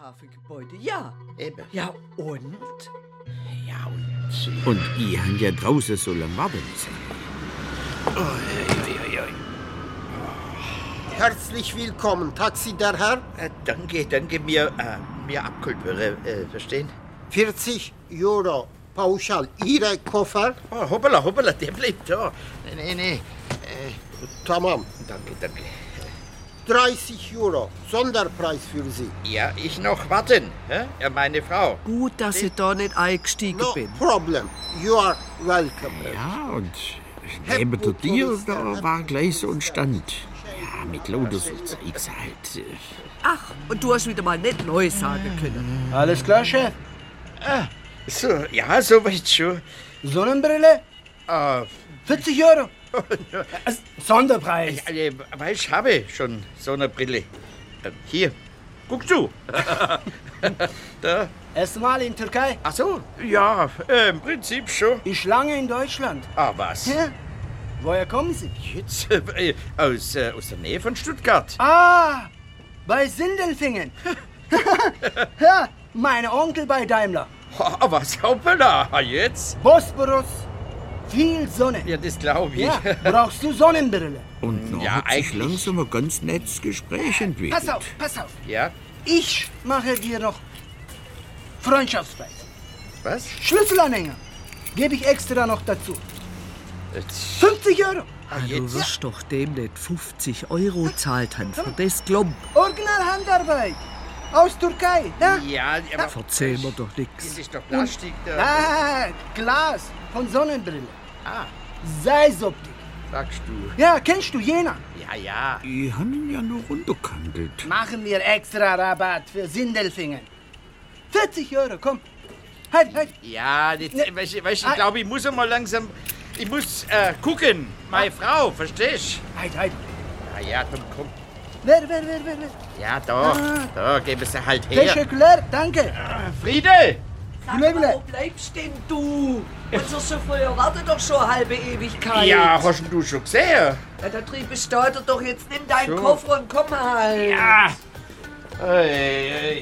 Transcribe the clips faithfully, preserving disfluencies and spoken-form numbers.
Flughafengebäude, ja. Eben. Ja, und? Ja, und... Und ich han ja draußen so lange warten müssen. Oh, oi, oi, oi. Herzlich willkommen, Taxi der Herr. Äh, danke, danke, mir, äh, mir abkulpere, äh, verstehen? vierzig Euro pauschal. Ihre Koffer? Oh, hoppala, hoppala, der bleibt da. Nee, nee, äh, Tamam. danke, danke. dreißig Euro. Sonderpreis für Sie. Ja, ich noch warten, hä? Ja, meine Frau. Gut, dass ich da nicht eingestiegen No bin. problem. You are welcome. Ja, und neben der Tür, da war gleich so ein Stand. Ja, mit lauter so Zeugs halt. Ach, und du hast wieder mal nicht neu sagen können. Alles klar, Chef? So, ja, soweit schon. Sonnenbrille? Ah, vierzig Euro. Sonderpreis. äh, weil ich habe schon so eine Brille. Äh, hier, guck du. Da. Erstmal in Türkei. Ach so, ja, äh, im Prinzip schon. Ich lange in Deutschland. Ah, was? Ja. Woher kommen Sie? Jetzt, äh, aus, äh, aus der Nähe von Stuttgart. Ah, bei Sindelfingen. Ja, mein Onkel bei Daimler. Oh, was, hoppala, jetzt? Bosporus, viel Sonne. Ja, das glaube ich. Ja, brauchst du Sonnenbrille? Und noch Ja, hat sich eigentlich. langsam ein ganz nettes Gespräch entwickelt. Pass auf, pass auf. Ja, Ich mache dir noch Freundschaftspreis. was? Schlüsselanhänger gebe ich extra noch dazu. Jetzt, fünfzig Euro. ah, Du jetzt. wirst doch dem nicht fünfzig Euro zahlt haben für das Klomp. Original Handarbeit. Aus Türkei. Ja? Ja, aber Erzähl mir doch das nix. ist doch Plastik da. Ah, Glas von Sonnenbrille. Ah, Seisoptik. sagst du. Ja, kennst du Jena? Ja, ja. Ich han ihn ja nur runterkandelt. Machen wir extra Rabatt für Sindelfingen. vierzig Euro, komm. Halt, halt. Ja, das, Ne. weißt, du, weißt, du, Ah. ich glaube, ich muss mal langsam. Ich muss äh, gucken. Meine Frau, verstehst Halt, halt. du? Ja, ja, komm, komm. Wer, wer, wer, wer, wer? Ja, da. Ah. Da, gebe sie halt her. Teschekler, danke. Friede! Sag mal, wo bleibst denn du? Unser Chauffeur wartet doch schon eine halbe Ewigkeit. Ja, hast du schon gesehen? Ja, der Trieb startet doch jetzt. Nimm deinen So. Koffer und komm halt. Ja. Ey, ey.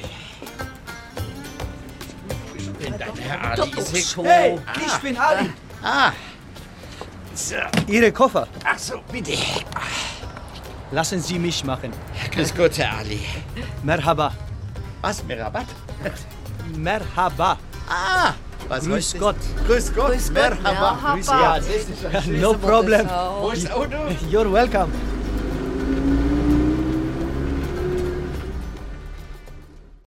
Ich bin dein Herr Ali. Doch Ist schon. Hey, Ah. ich bin Ali. Ah. So. Ihre Koffer. Ach so, bitte. Lassen Sie mich machen. Grüß Gott, Herr Ali. Merhaba. Was, mir Rabatt? Merhaba. Ah. Was Grüß heißt das? Gott. Grüß Gott. Grüß Gott, Merhaba. Merhaba. Grüß ja, das ist No problem. Wo ist das Auto? You're welcome.